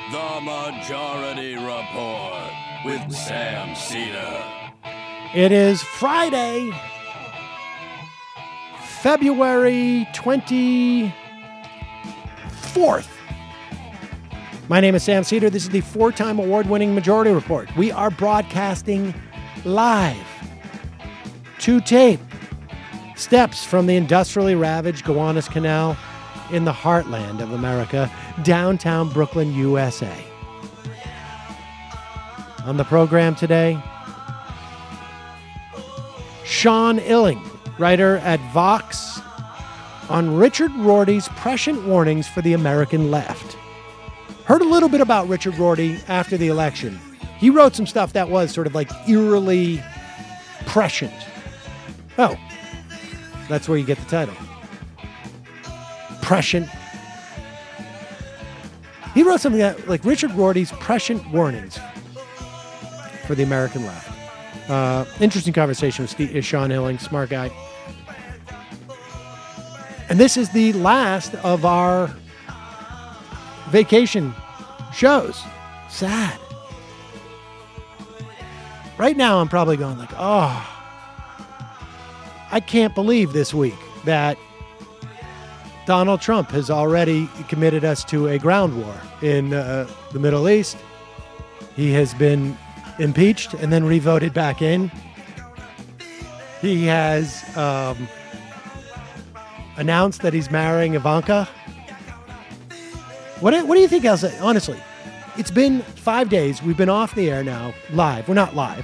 The Majority Report with Sam Seder. It is Friday, February 24th. My name is Sam Seder. This is the four-time award-winning Majority Report. We are broadcasting live to tape steps from the industrially ravaged Gowanus Canal in the heartland of America, downtown Brooklyn, USA. On the program today, Sean Illing, writer at Vox, on Richard Rorty's prescient warnings for the American left. Heard a little bit about Richard Rorty after the election. He wrote some stuff that was sort of like eerily prescient. Oh, that's where you get the title. Prescient. He wrote something that, like Richard Rorty's prescient warnings for the American left. Interesting conversation with Sean Illing, smart guy. And this is the last of our vacation shows. Sad. Right now, I'm probably going like, oh, I can't believe this week that Donald Trump has already committed us to a ground war in the Middle East. He has been impeached and then re-voted back in. He has announced that he's marrying Ivanka. What do you think else? Honestly, it's been 5 days. We've been off the air now, live. We're not live.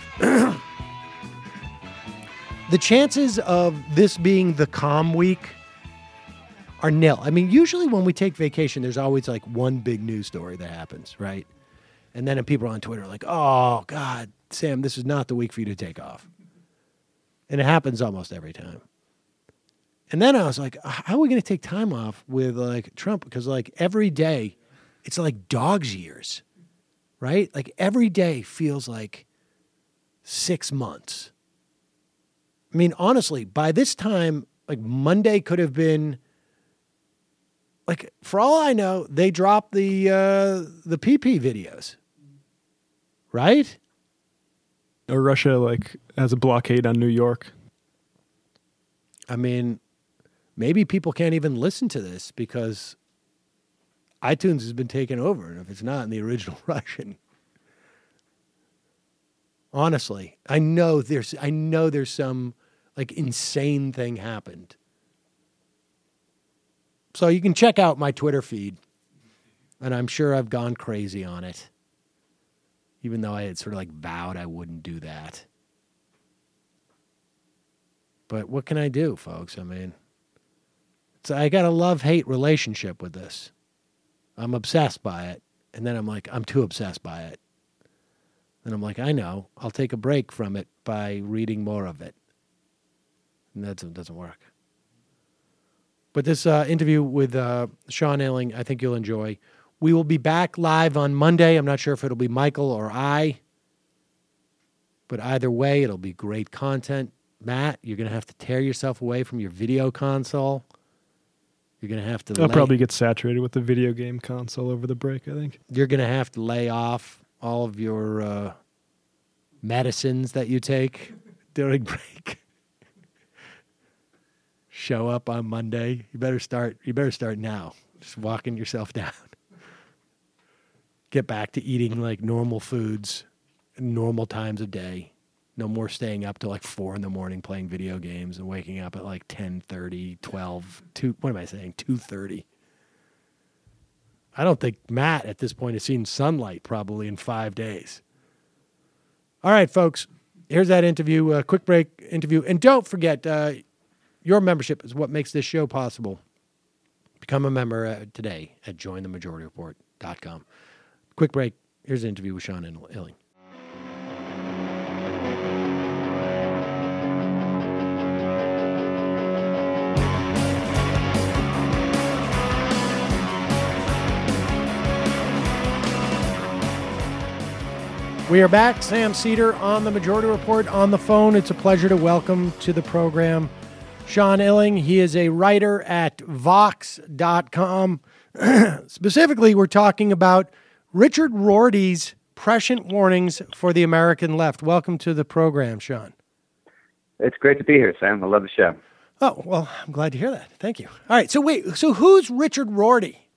The chances of this being the calm week are nil. I mean, usually when we take vacation, there's always like one big news story that happens, right? And then people on Twitter are like, oh, God, Sam, this is not the week for you to take off. And it happens almost every time. And then I was like, how are we going to take time off with like Trump? Because like every day, it's like dog's years, right? Like every day feels like 6 months. I mean, honestly, by this time, like Monday could have been, like, for all I know, they dropped the PP videos, right? Or Russia, like, has a blockade on New York. I mean, maybe people can't even listen to this because iTunes has been taken over, and if it's not in the original Russian. Honestly, I know there's some like insane thing happened. So you can check out my Twitter feed, and I'm sure I've gone crazy on it, even though I had sort of like vowed I wouldn't do that. But what can I do, folks? I mean, I got a love-hate relationship with this. I'm obsessed by it, and then I'm like, I'm too obsessed by it. And I'm like, I know, I'll take a break from it by reading more of it. And that doesn't work. But this interview with Sean Illing, I think you'll enjoy. We will be back live on Monday. I'm not sure if it'll be Michael or I. But either way, it'll be great content. Matt, you're going to have to tear yourself away from your video console. You're going to have to I'll probably get saturated with the video game console over the break, I think. You're going to have to lay off all of your medicines that you take during break. Show up on Monday. You better start now. Just walking yourself down. Get back to eating like normal foods, normal times of day. No more staying up till like 4 a.m. playing video games and waking up at like 10:30, 12, 2. What am I saying? 2:30. I don't think Matt at this point has seen sunlight probably in 5 days. All right, folks. Here's that interview, a quick break interview. And don't forget, your membership is what makes this show possible. Become a member today at jointhemajority.com. Quick break. Here's an interview with Sean Illing. We are back. Sam Seder on the Majority Report on the phone. It's a pleasure to welcome to the program Sean Illing. He is a writer at Vox.com. Specifically, we're talking about Richard Rorty's Prescient Warnings for the American Left. Welcome to the program, Sean. It's great to be here, Sam. I love the show. Oh, well, I'm glad to hear that. Thank you. All right, so who's Richard Rorty?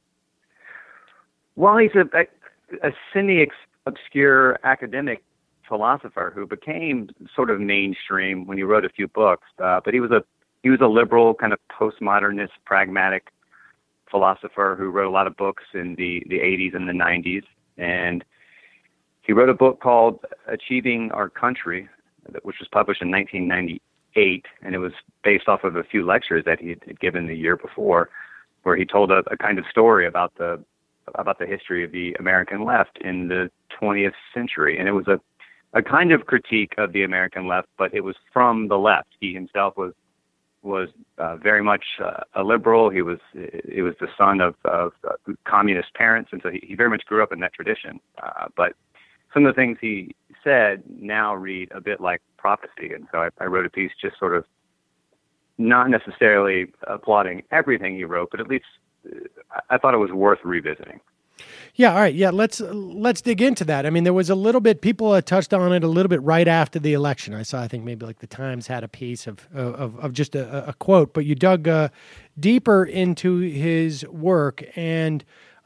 Well, he's a semi-obscure academic philosopher who became sort of mainstream when he wrote a few books. But he was a liberal, kind of postmodernist, pragmatic philosopher who wrote a lot of books in the 80s and the 90s. And he wrote a book called Achieving Our Country, which was published in 1998, and it was based off of a few lectures that he had given the year before, where he told a kind of story about the history of the American left in the 20th century. And it was a kind of critique of the American left, but it was from the left. He himself was very much a liberal. He was the son of communist parents, and so he very much grew up in that tradition. But some of the things he said now read a bit like prophecy, and so I wrote a piece just sort of not necessarily applauding everything he wrote, but at least I thought it was worth revisiting. Yeah, all right. Yeah, let's dig into that. I mean, there was a little bit, people touched on it a little bit right after the election. I think maybe like the Times had a piece of just a quote, but you dug deeper into his work, and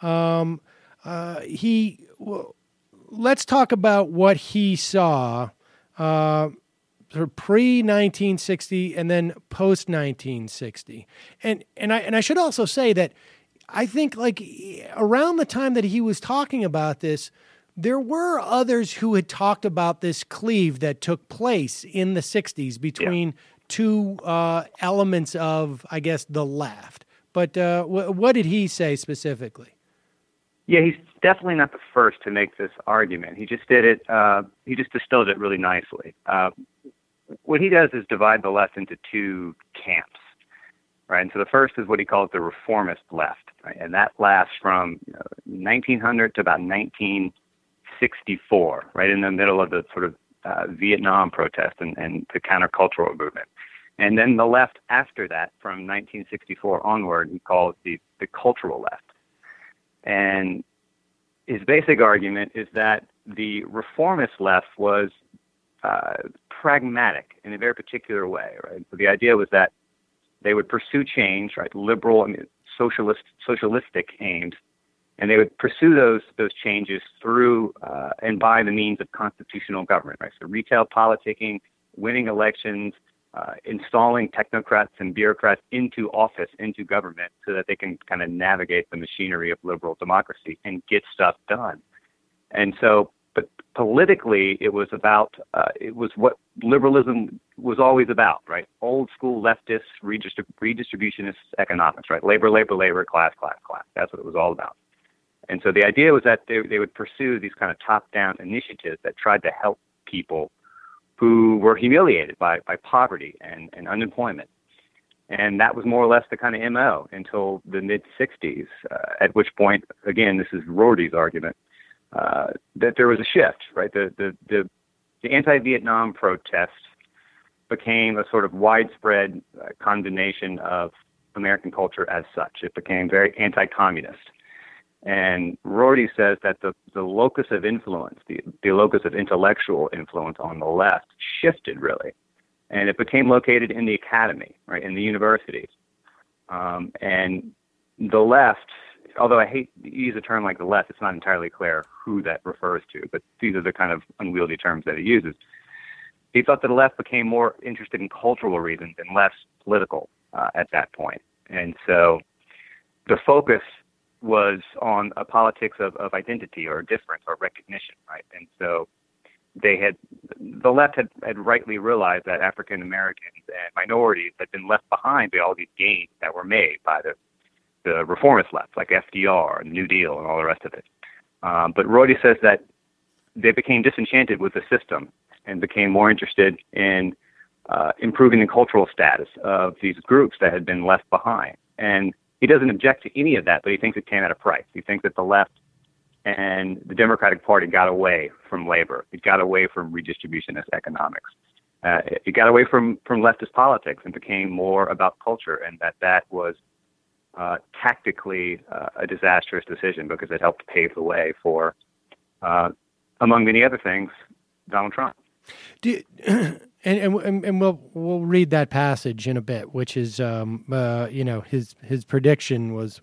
let's talk about what he saw sort of pre-1960 and then post-1960. And I should also say that I think like around the time that he was talking about this, there were others who had talked about this cleave that took place in the 60s between two elements of, I guess, the left. But what did he say specifically? Yeah, he's definitely not the first to make this argument. He just did it. He just distilled it really nicely. What he does is divide the left into two camps, right? And so the first is what he calls the reformist left, right? And that lasts from 1900 to about 1964, right in the middle of the sort of Vietnam protest and the countercultural movement. And then the left after that, from 1964 onward, he calls the cultural left. And his basic argument is that the reformist left was pragmatic in a very particular way, right? So the idea was that they would pursue change, right? Liberal, socialistic aims, and they would pursue those changes through and by the means of constitutional government, right? So retail politicking, winning elections, installing technocrats and bureaucrats into office, into government, so that they can kind of navigate the machinery of liberal democracy and get stuff done. And so, but politically, it was about, it was what liberalism was always about, right? Old school leftist, redistributionist economics, right? Labor, class. That's what it was all about. And so the idea was that they would pursue these kind of top-down initiatives that tried to help people who were humiliated by poverty and unemployment. And that was more or less the kind of MO until the mid-'60s, at which point, again, this is Rorty's argument, that there was a shift, right? The anti-Vietnam protests became a sort of widespread condemnation of American culture as such. It became very anti-communist. And Rorty says that the locus of influence, the locus of intellectual influence on the left shifted really. And it became located in the academy, right, in the universities. And the left, although I hate to use a term like the left, it's not entirely clear who that refers to, but these are the kind of unwieldy terms that he uses. He thought that the left became more interested in cultural reasons and less political at that point. And so the focus was on a politics of identity or difference or recognition, right? And so the left had rightly realized that African Americans and minorities had been left behind by all these gains that were made by the reformist left, like FDR and the New Deal and all the rest of it. But Rorty says that they became disenchanted with the system and became more interested in improving the cultural status of these groups that had been left behind. And he doesn't object to any of that, but he thinks it came at a price. He thinks that the left and the Democratic Party got away from labor. It got away from redistributionist economics. It got away from leftist politics and became more about culture, and that was tactically a disastrous decision because it helped pave the way for, among many other things, Donald Trump. And we'll read that passage in a bit, which is his prediction was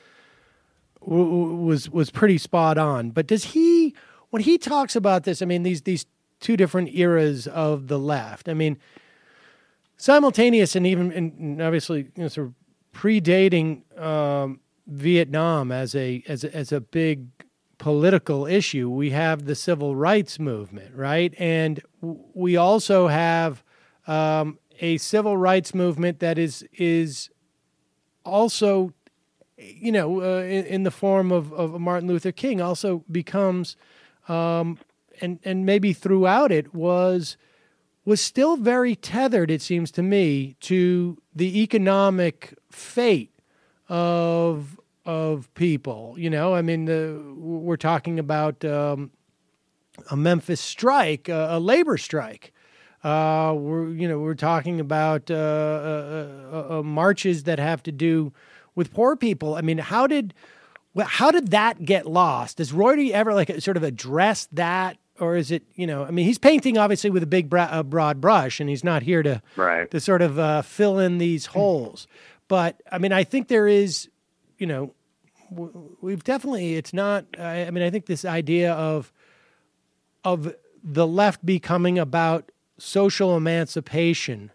pretty spot on. But does he, when he talks about this, I mean these two different eras of the left, I mean simultaneous and even obviously sort of predating Vietnam as a big political issue, we have the civil rights movement, right? And we also have a civil rights movement that is also, in the form of Martin Luther King, also becomes, and maybe throughout it was still very tethered, it seems to me, to the economic fate of people. I mean, we're talking about a Memphis strike, a labor strike. We're talking about marches that have to do with poor people. I mean, how did that get lost? Does Rorty ever sort of address that? Or is it, I mean, he's painting obviously with a big broad brush, and he's not here to sort of fill in these holes. But I mean, I think there is, we've definitely, it's not, I mean, I think this idea of the left becoming about social emancipation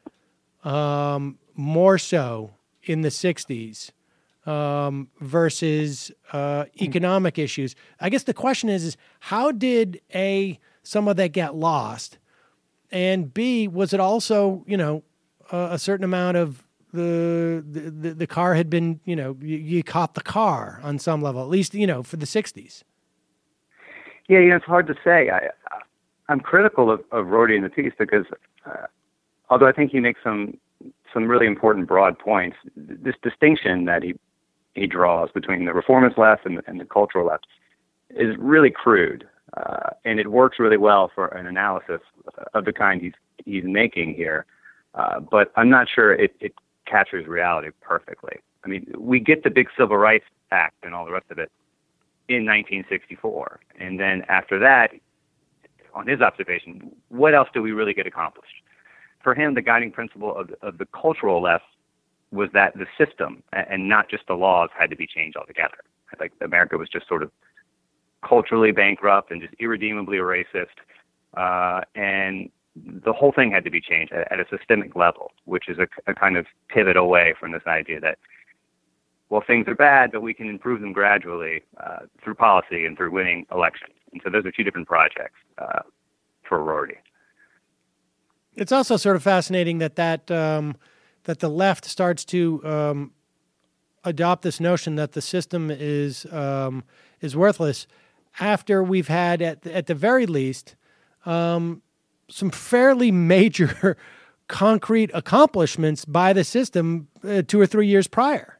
more so in the 60s versus economic issues. I guess the question is how did some of that get lost? And B, was it also, a certain amount of the car had been, you caught the car on some level, at least, for the 60s. Yeah, it's hard to say. I'm critical of Rorty in the piece because although I think he makes some really important broad points, this distinction that he draws between the reformist left and the cultural left is really crude, and it works really well for an analysis of the kind he's making here. But I'm not sure it captures reality perfectly. I mean, we get the big Civil Rights Act and all the rest of it in 1964. And then after that, on his observation, what else do we really get accomplished? For him, the guiding principle of the cultural left was that the system and not just the laws had to be changed altogether. Like America was just sort of culturally bankrupt and just irredeemably racist. And the whole thing had to be changed at a systemic level, which is a kind of pivot away from this idea that, well, things are bad, but we can improve them gradually through policy and through winning elections. And so those are two different projects for Rorty. It's also sort of fascinating that the left starts to adopt this notion that the system is worthless after we've had, at the very least, some fairly major concrete accomplishments by the system 2 or 3 years prior.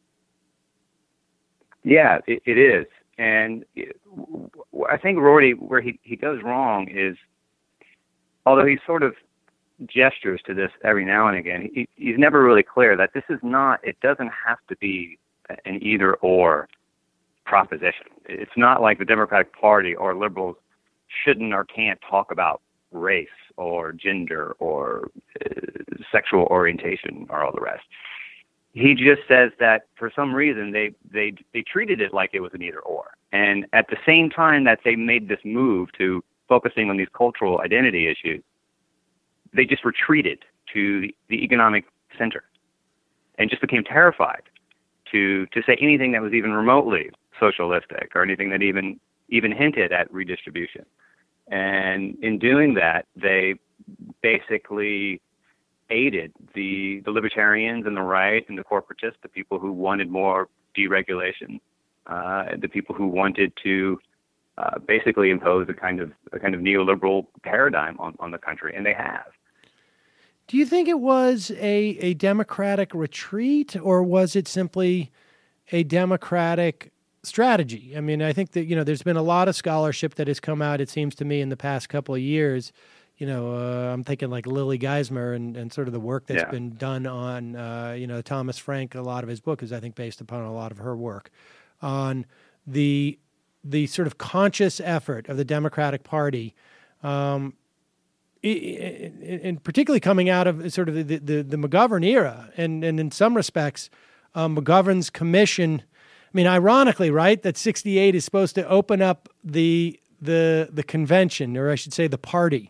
Yeah, it is. And I think Rorty, where he goes wrong is, although he sort of gestures to this every now and again, he's never really clear that this is not, it doesn't have to be an either or proposition. It's not like the Democratic Party or liberals shouldn't or can't talk about race or gender or sexual orientation or all the rest. He just says that for some reason they treated it like it was an either or. And at the same time that they made this move to focusing on these cultural identity issues, they just retreated to the economic center and just became terrified to say anything that was even remotely socialistic or anything that even hinted at redistribution. And in doing that, they basically aided the libertarians and the right and the corporatists, the people who wanted more deregulation, the people who wanted to basically impose a kind of neoliberal paradigm on the country, and they have. Do you think it was a democratic retreat, or was it simply a democratic strategy? I mean, I think that, there's been a lot of scholarship that has come out, it seems to me, in the past couple of years, I'm thinking like Lily Geismer and sort of the work that's Yeah. been done on, Thomas Frank. A lot of his book is, I think, based upon a lot of her work on the sort of conscious effort of the Democratic Party, and particularly coming out of sort of the McGovern era, and in some respects, McGovern's commission. I mean, ironically, right, that 68 is supposed to open up the convention, or I should say the party,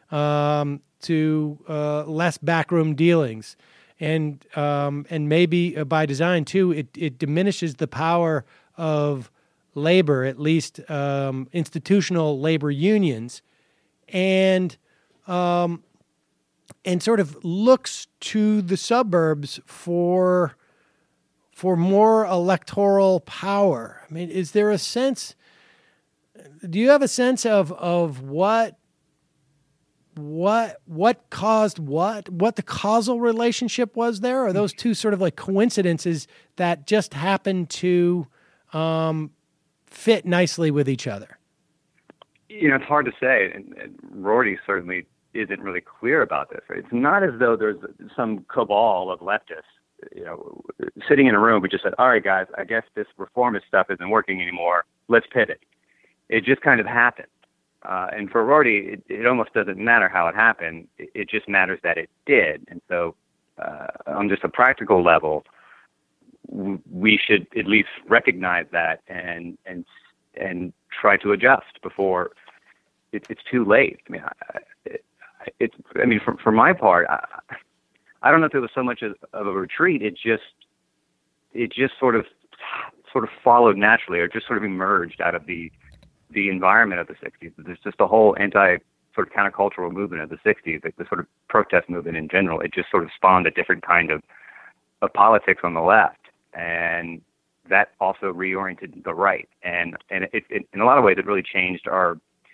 to less backroom dealings, and maybe by design too, it diminishes the power of labor, at least institutional labor unions, and sort of looks to the suburbs for more electoral power. I mean, is there a sense? Do you have a sense of what caused what the causal relationship was there? Or are those two sort of like coincidences that just happen to fit nicely with each other? It's hard to say, and Rorty certainly isn't really clear about this. Right? It's not as though there's some cabal of leftists, sitting in a room. We just said, all right, guys, I guess this reformist stuff isn't working anymore. Let's pivot. It just kind of happened. And for Rorty, it almost doesn't matter how it happened. It just matters that it did. And so on just a practical level, we should at least recognize that and try to adjust before it's too late. I mean, for my part, I don't know if it was so much of a retreat. It just sort of followed naturally, or just sort of emerged out of the environment of the 60s. There's just a whole sort of countercultural movement of the 60s, the sort of protest movement in general. It just sort of spawned a different kind of politics on the left, and that also reoriented the right. And it in a lot of ways, it really changed our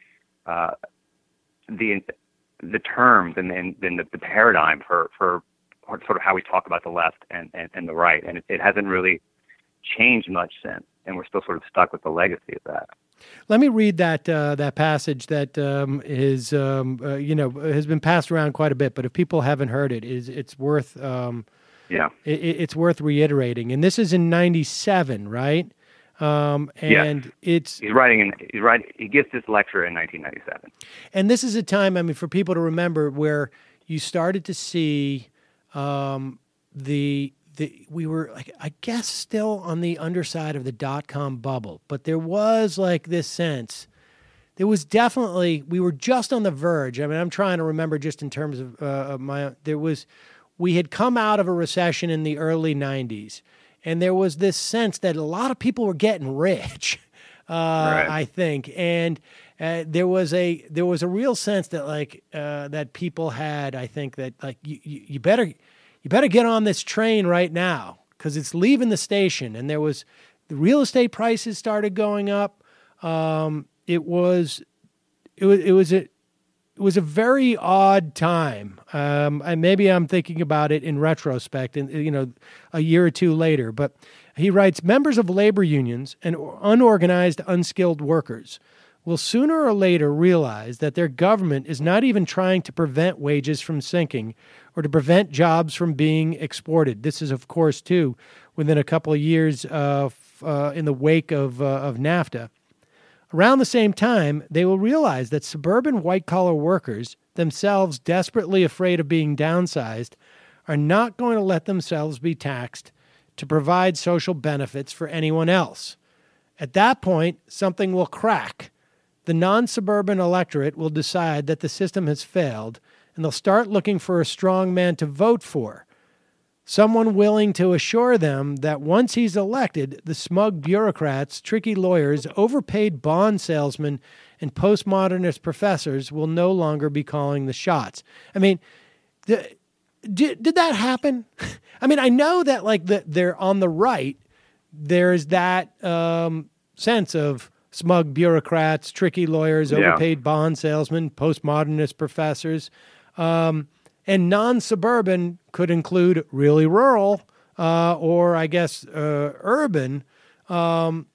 the terms and then the paradigm for sort of how we talk about the left and the right. And it hasn't really changed much since, and we're still sort of stuck with the legacy of that. Let me read that passage that is has been passed around quite a bit, but if people haven't heard it, it's worth it's worth reiterating. And this is in '97, right? And it's he gives this lecture in 1997. And this is a time, I mean, for people to remember, where you started to see we were, like, I guess, still on the underside of the dot-com bubble, but there was like this sense. There was definitely, we were just on the verge. I mean, I'm trying to remember just in terms of we had come out of a recession in the early 90s, and there was this sense that a lot of people were getting rich, right. I think. And there was a real sense that that people had, I think, that like, you better get on this train right now because it's leaving the station. And the real estate prices started going up. It was a very odd time. And maybe I'm thinking about it in retrospect and, a year or two later, but he writes, members of labor unions and unorganized, unskilled workers will sooner or later realize that their government is not even trying to prevent wages from sinking or to prevent jobs from being exported. This is, of course, too, within a couple of years in the wake of NAFTA. Around the same time, they will realize that suburban white-collar workers, themselves desperately afraid of being downsized, are not going to let themselves be taxed to provide social benefits for anyone else. At that point, something will crack. The non-suburban electorate will decide that the system has failed, and they'll start looking for a strong man to vote for. Someone willing to assure them that once he's elected, the smug bureaucrats, tricky lawyers, overpaid bond salesmen, and postmodernist professors will no longer be calling the shots. I mean, did that happen? I mean, I know that they're on the right. There's that sense of smug bureaucrats, tricky lawyers, overpaid bond salesmen, postmodernist professors. And non-suburban could include really rural or, I guess, urban. But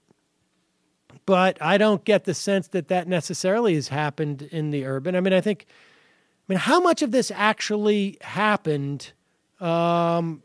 I don't get the sense that necessarily has happened in the urban. I mean, I think mean, how much of this actually happened? When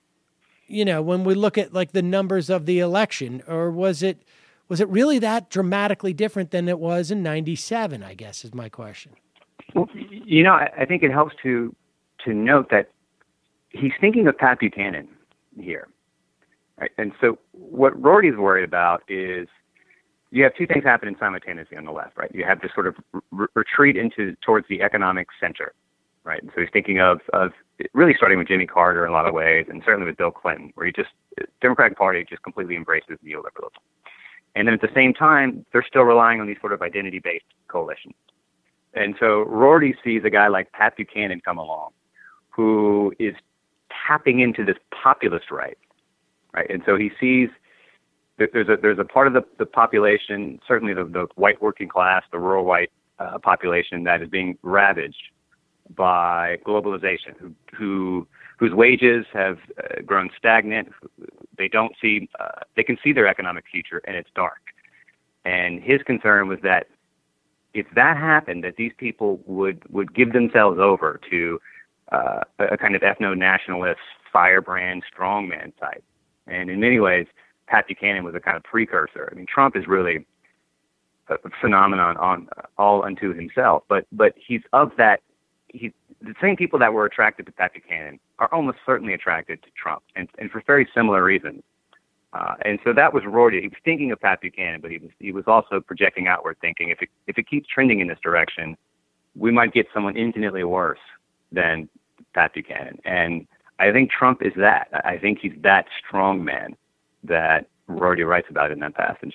we look at like the numbers of the election, or was it really that dramatically different than it was in '97? I guess is my question. Well, I think it helps to note that he's thinking of Pat Buchanan here, right? And so what Rorty's worried about is you have two things happening simultaneously on the left, right? You have this sort of retreat towards the economic center, right? And so he's thinking of really starting with Jimmy Carter in a lot of ways, and certainly with Bill Clinton, where Democratic Party just completely embraces neoliberalism. And then at the same time, they're still relying on these sort of identity-based coalitions. And so Rorty sees a guy like Pat Buchanan come along, who is tapping into this populist right? And so he sees that there's a part of the population, certainly the white working class, the rural white population, that is being ravaged by globalization, whose wages have grown stagnant. They don't see, they can see their economic future, and it's dark. And his concern was that if that happened, that these people would give themselves over to a kind of ethno-nationalist, firebrand, strongman type. And in many ways, Pat Buchanan was a kind of precursor. I mean, Trump is really a phenomenon all unto himself, but he's of that. The same people that were attracted to Pat Buchanan are almost certainly attracted to Trump, and for very similar reasons. And so that was Rorty. He was thinking of Pat Buchanan, but he was also projecting outward, thinking if it keeps trending in this direction, we might get someone infinitely worse than Pat Buchanan. And I think Trump is that. I think he's that strong man that Rorty writes about in that passage.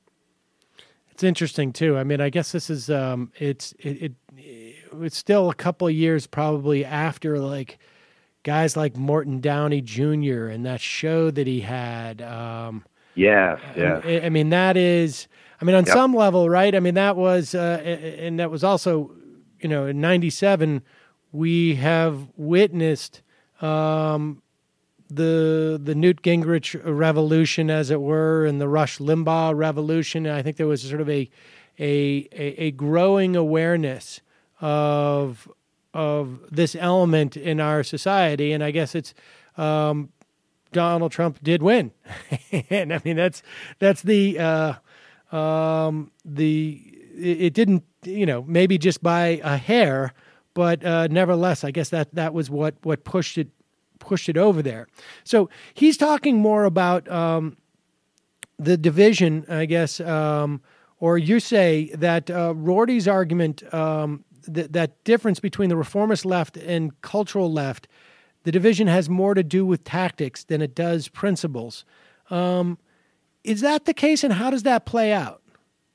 It's interesting too. I mean, I guess this is it's still a couple of years probably after like guys like Morton Downey Jr. and that show that he had. Yeah. I mean, that is. I mean, on some level, right? I mean, that was, and that was also, in '97, we have witnessed the Newt Gingrich revolution, as it were, and the Rush Limbaugh revolution. And I think there was sort of a growing awareness of this element in our society, and I guess it's Donald Trump did win, and I mean that's the it didn't maybe just by a hair, but nevertheless I guess that was what pushed it over there. So he's talking more about the division, I guess, or you say that Rorty's argument. That difference between the reformist left and cultural left, the division has more to do with tactics than it does principles. Is that the case, and how does that play out?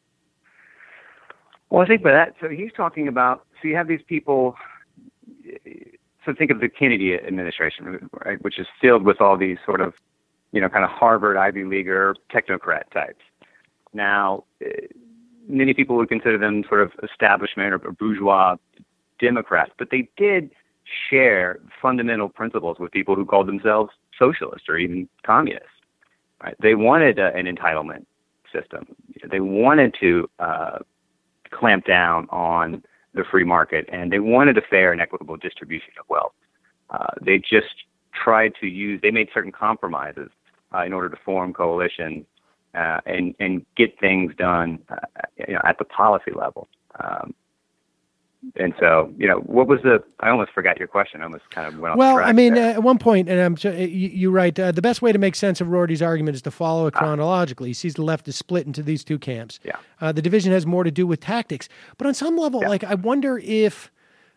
Well, I think by that, so he's talking about, so you have these people, so think of the Kennedy administration, right, which is filled with all these sort of, kind of Harvard Ivy Leaguer technocrat types. Now, many people would consider them sort of establishment or bourgeois Democrats, but they did share fundamental principles with people who called themselves socialists or even communists. Right? They wanted an entitlement system. They wanted to clamp down on the free market, and they wanted a fair and equitable distribution of wealth. They just tried to they made certain compromises in order to form coalitions and get things done, at the policy level. And so, what was I almost forgot your question. I almost kind of went off track. Well, I mean, at one point, and you're right, the best way to make sense of Rorty's argument is to follow it chronologically. He sees the left is split into these two camps. Yeah. The division has more to do with tactics. But on some level, I wonder if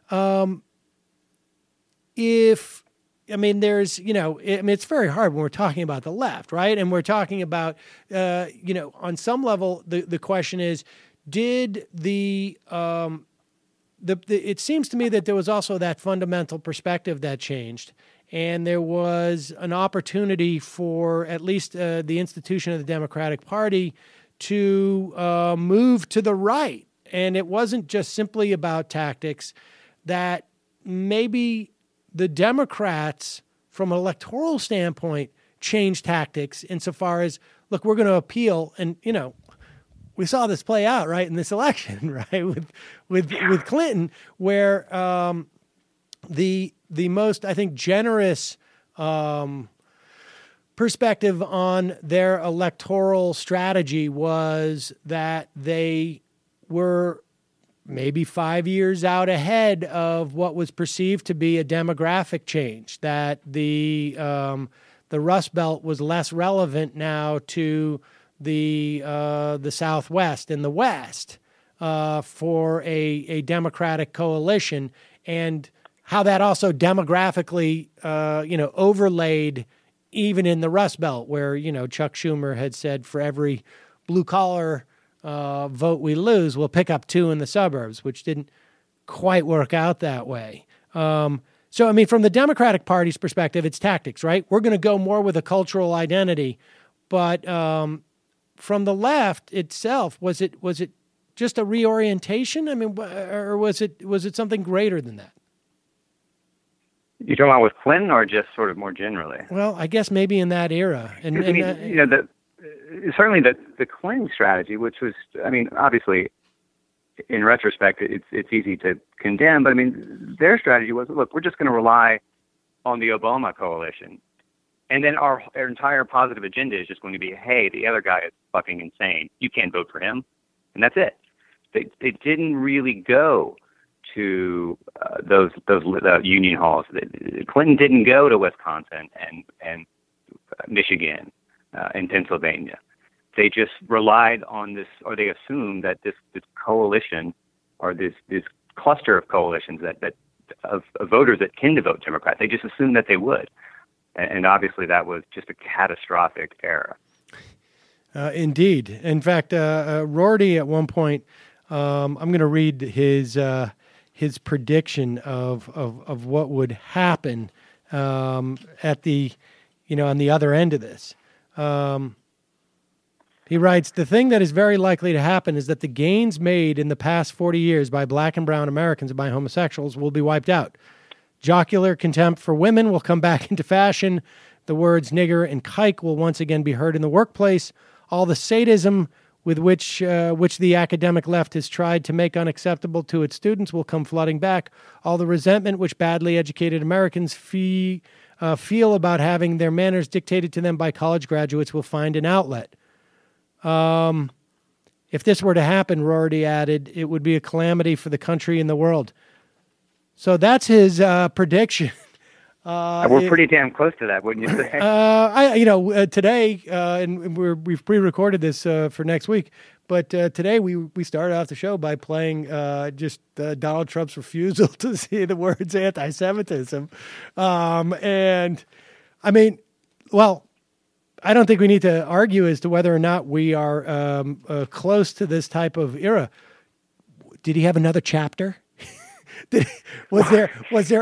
I mean, there's, it's very hard when we're talking about the left, right? And we're talking about, on some level, the question is, did it seems to me that there was also that fundamental perspective that changed, and there was an opportunity for at least the institution of the Democratic Party to move to the right. And it wasn't just simply about tactics, that maybe the Democrats, from an electoral standpoint, changed tactics insofar as, look, we're going to appeal. And, we saw this play out right in this election, right, with Clinton, where the most, I think, generous perspective on their electoral strategy was that they were maybe 5 years out ahead of what was perceived to be a demographic change, that the Rust Belt was less relevant now to the Southwest and the West for a Democratic coalition, and how that also demographically overlaid even in the Rust Belt, where Chuck Schumer had said for every blue collar vote we lose, we'll pick up 2 in the suburbs, which didn't quite work out that way. So, I mean, from the Democratic Party's perspective, it's tactics, right? We're going to go more with a cultural identity. But from the left itself, was it just a reorientation? I mean, or was it something greater than that? You talking about with Clinton, or just sort of more generally? Well, I guess maybe in that era. Certainly the Clinton strategy, which was, I mean, obviously, in retrospect, it's easy to condemn, but I mean, their strategy was, look, we're just going to rely on the Obama coalition, and then our entire positive agenda is just going to be, hey, the other guy is fucking insane. You can't vote for him, and that's it. They didn't really go to those union halls. Clinton didn't go to Wisconsin and Michigan and Pennsylvania. They just relied on this, or they assumed that this coalition, or this cluster of coalitions that of voters that tend to vote Democrat, they just assumed that they would, and obviously that was just a catastrophic error. Indeed. In fact, Rorty at one point, I'm going to read his prediction of what would happen at the, on the other end of this. He writes, the thing that is very likely to happen is that the gains made in the past 40 years by black and brown Americans and by homosexuals will be wiped out. Jocular contempt for women will come back into fashion. The words nigger and kike will once again be heard in the workplace. All the sadism with which the academic left has tried to make unacceptable to its students will come flooding back. All the resentment which badly educated Americans feel about having their manners dictated to them by college graduates will find an outlet. If this were to happen, Rorty added, it would be a calamity for the country and the world. So that's his prediction. We're pretty damn close to that, wouldn't you say? Today, and we've pre-recorded this for next week, but today we started off the show by playing just Donald Trump's refusal to see the words anti-Semitism. And I mean, well, I don't think we need to argue as to whether or not we are close to this type of era. Did he have another chapter? Was there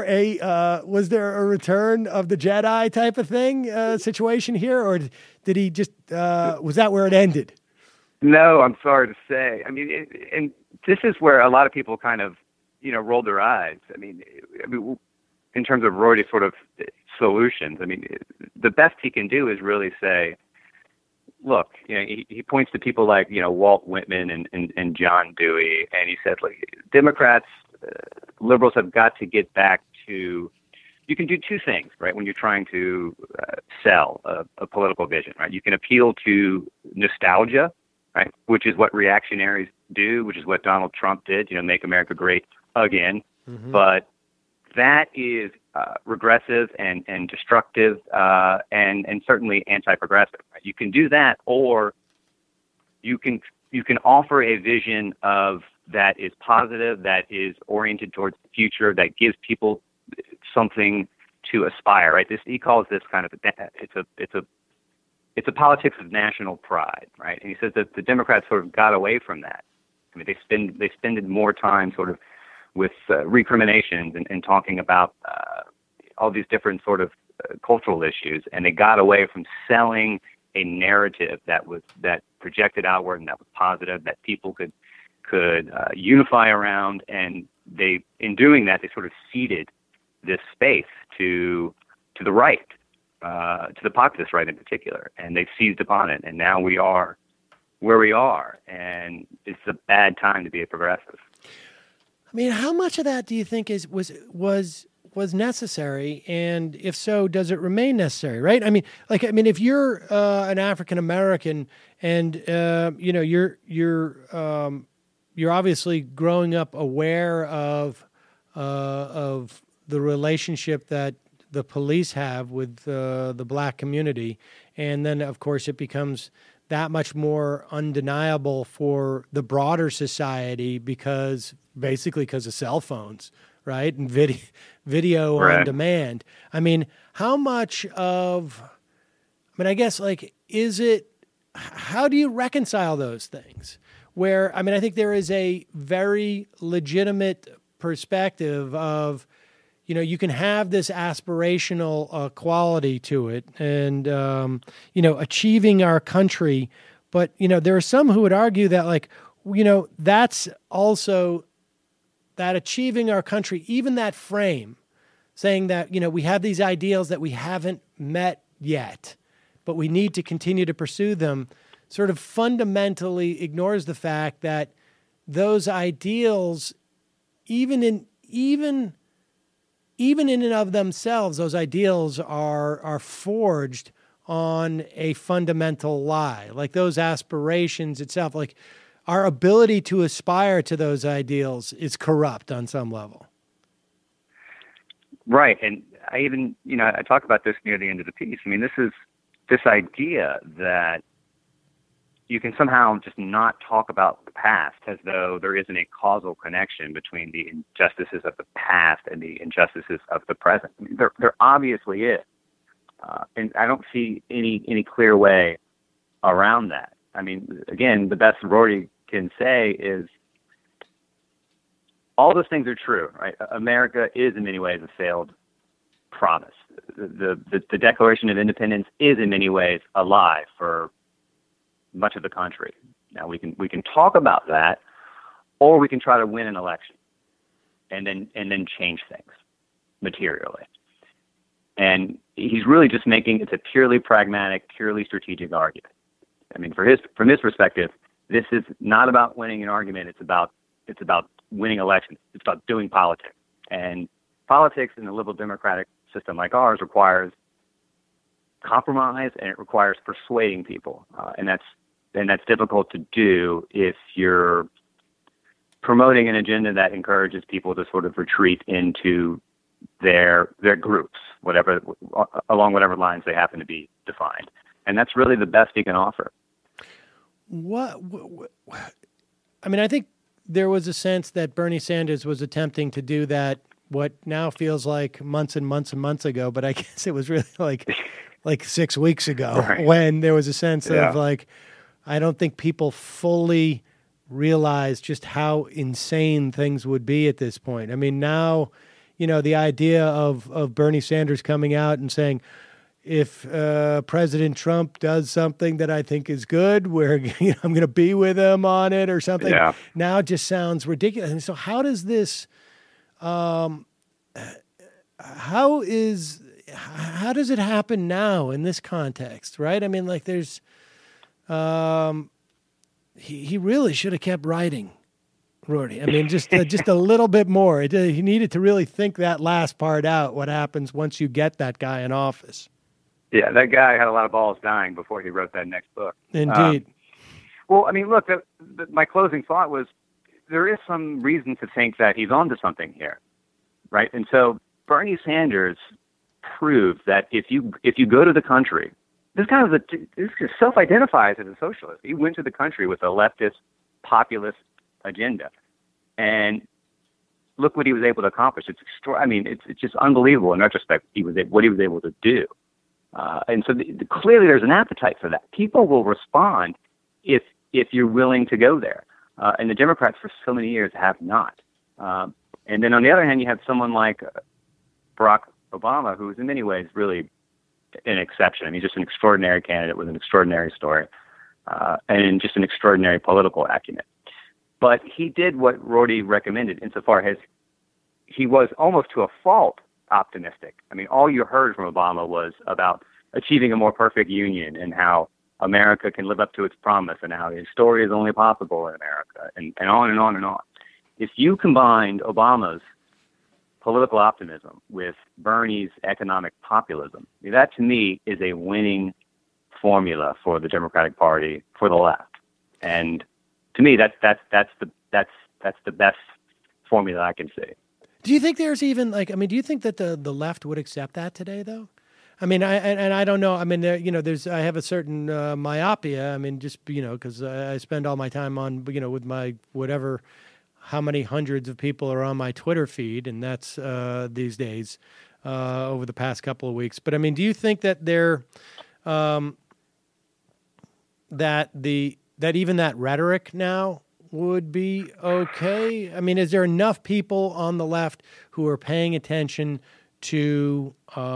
a return of the Jedi type of thing situation here, or did he just was that where it ended? No, I'm sorry to say. I mean, and this is where a lot of people kind of roll their eyes. I mean, in terms of Rorty's sort of solutions, I mean, the best he can do is really say, look, he points to people like Walt Whitman and John Dewey, and he said, like, Democrats. Liberals have got to get back to, you can do two things, right, when you're trying to sell a political vision, right? You can appeal to nostalgia, right, which is what reactionaries do, which is what Donald Trump did, make America great again. Mm-hmm. But that is regressive and destructive and certainly anti-progressive. Right? You can do that, or you can offer a vision of that is positive, that is oriented towards the future, that gives people something to aspire. Right? He calls this kind of it's a politics of national pride. Right? And he says that the Democrats sort of got away from that. I mean, they spended more time sort of with recriminations and talking about all these different sort of cultural issues, and they got away from selling a narrative that projected outward and that was positive, that people could unify around, and in doing that, they sort of ceded this space to the right, to the populist right in particular, and they've seized upon it, and now we are where we are, and it's a bad time to be a progressive. I mean, how much of that do you think was necessary, and if so, does it remain necessary? Right? I mean, if you're an African American, and you're obviously growing up aware of the relationship that the police have with the black community, and then of course it becomes that much more undeniable for the broader society because of cell phones, right? And video Right. on demand. I mean, I guess, how do you reconcile those things? Where, I think there is a very legitimate perspective of, you can have this aspirational quality to it and, achieving our country. But, there are some who would argue that, that's also that achieving our country, even that frame, saying that, we have these ideals that we haven't met yet, but we need to continue to pursue them, sort of fundamentally ignores the fact that those ideals, even in and of themselves, those ideals are forged on a fundamental lie. Like those aspirations itself, like our ability to aspire to those ideals is corrupt on some level. Right. And I even, I talk about this near the end of the piece. I mean, this is this idea that you can somehow just not talk about the past as though there isn't a causal connection between the injustices of the past and the injustices of the present. I mean, there obviously is. And I don't see any clear way around that. I mean, again, the best Rory can say is all those things are true, right? America is in many ways a failed promise. The Declaration of Independence is in many ways a lie for much of the country. Now we can talk about that, or we can try to win an election and then change things materially. And he's really just it's a purely pragmatic, purely strategic argument. I mean, from his perspective, this is not about winning an argument. It's about winning elections. It's about doing politics. And politics in a liberal democratic system like ours requires compromise, and it requires persuading people. And that's difficult to do if you're promoting an agenda that encourages people to sort of retreat into their groups, along whatever lines they happen to be defined. And that's really the best he can offer. I think there was a sense that Bernie Sanders was attempting to do that, what now feels like months and months and months ago, but I guess it was really like 6 weeks ago, right, when there was a sense of I don't think people fully realized just how insane things would be at this point. I mean, now, the idea of Bernie Sanders coming out and saying, if President Trump does something that I think is good, I'm going to be with him on it or something, now just sounds ridiculous. And so how does this, how does it happen now in this context, right? I mean, there's, he really should have kept writing, Rory. I mean, just a little bit more. He needed to really think that last part out, what happens once you get that guy in office. Yeah, that guy had a lot of balls dying before he wrote that next book. Indeed. Well, I mean, look, my closing thought was there is some reason to think that he's onto something here, right? And so Bernie Sanders proved that if you go to the country, this self-identifies as a socialist. He went to the country with a leftist, populist agenda, and look what he was able to accomplish. It's just unbelievable in retrospect. What he was able to do. And so clearly there's an appetite for that. People will respond if you're willing to go there. And the Democrats for so many years have not. And then on the other hand, you have someone like Barack Obama, who is in many ways really an exception. I mean, just an extraordinary candidate with an extraordinary story, and just an extraordinary political acumen. But he did what Rorty recommended insofar as he was almost to a fault optimistic. I mean, all you heard from Obama was about achieving a more perfect union and how America can live up to its promise and how story is only possible in America, and on and on and on. If you combined Obama's political optimism with Bernie's economic populism, that to me is a winning formula for the Democratic Party, for the left. And to me, that's the best formula I can see. Do you think there's even do you think that the left would accept that today, though? I mean, I don't know. I mean, I have a certain myopia. I mean, just because I spend all my time on with my whatever, how many hundreds of people are on my Twitter feed, and that's these days over the past couple of weeks. But I mean, do you think that that even that rhetoric now would be okay? I mean, is there enough people on the left who are paying attention to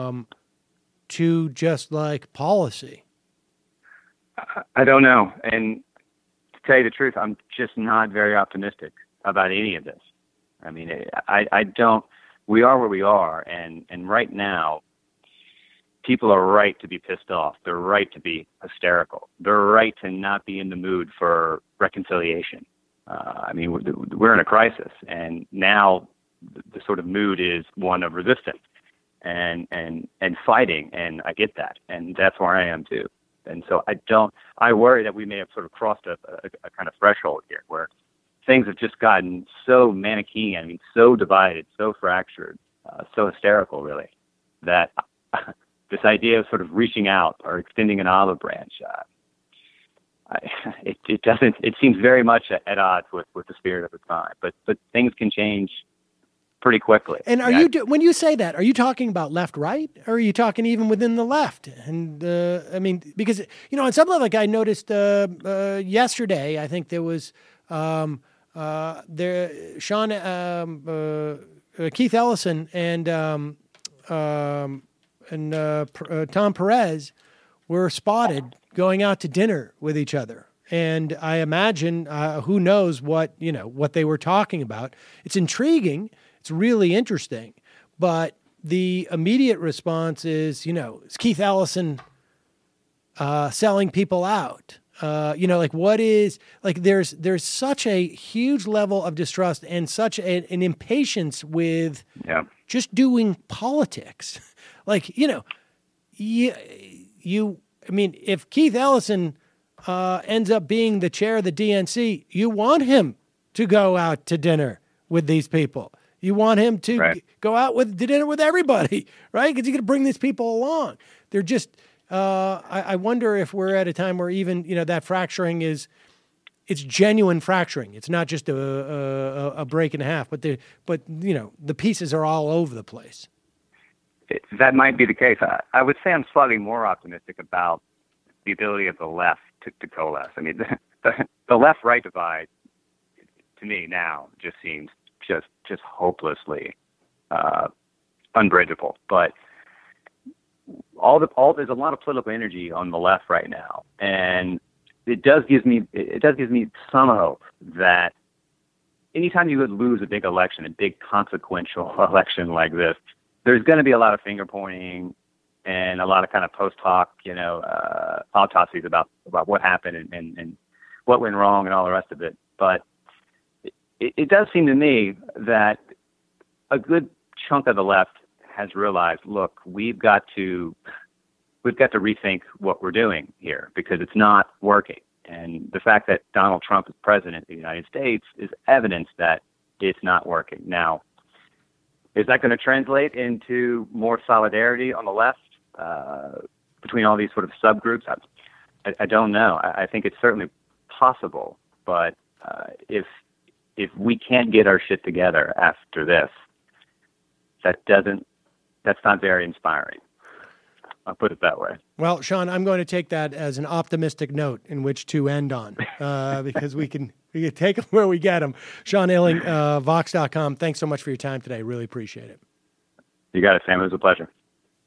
just like policy? I don't know. And to tell you the truth, I'm just not very optimistic about any of this. I mean, I don't, we are where we are. And right now, people are right to be pissed off. They're right to be hysterical. They're right to not be in the mood for reconciliation. I mean, we're in a crisis, and now the sort of mood is one of resistance and fighting, and I get that, and that's where I am too. And so I worry that we may have sort of crossed a kind of threshold here where things have just gotten so Manichean, I mean, so divided, so fractured, so hysterical, really, that this idea of sort of reaching out or extending an olive branch, it seems very much at odds with the spirit of the time. But things can change pretty quickly. And when you say that, are you talking about left, right, or are you talking even within the left? And I mean, because on some level, like I noticed yesterday, I think there was Keith Ellison and Tom Perez were spotted going out to dinner with each other. And I imagine, who knows what they were talking about. It's intriguing. It's really interesting. But the immediate response is, is Keith Ellison selling people out? What is, there's such a huge level of distrust and such an impatience with just doing politics. If Keith Ellison ends up being the chair of the DNC, you want him to go out to dinner with these people. You want him to go out to dinner with everybody, right? Because you're going to bring these people along. They're just, I wonder if we're at a time where even, that fracturing it's genuine fracturing. It's not just a break and a half, but the pieces are all over the place. That might be the case. I would say I'm slightly more optimistic about the ability of the left to coalesce. I mean, the left-right divide, to me now, just seems just hopelessly unbridgeable. But there's a lot of political energy on the left right now, and it does give me some hope that anytime you would lose a big election, a big consequential election like this, there's going to be a lot of finger pointing and a lot of kind of post hoc, autopsies about what happened and what went wrong and all the rest of it. But it does seem to me that a good chunk of the left has realized, look, we've got to rethink what we're doing here because it's not working. And the fact that Donald Trump is president of the United States is evidence that it's not working. Now, is that going to translate into more solidarity on the left between all these sort of subgroups? I don't know. I think it's certainly possible, but if we can't get our shit together after this, that's not very inspiring. I'll put it that way. Well, Sean, I'm going to take that as an optimistic note in which to end on because we can take them where we get them. Sean Illing, Vox.com. Thanks so much for your time today. Really appreciate it. You got it, Sam. It was a pleasure.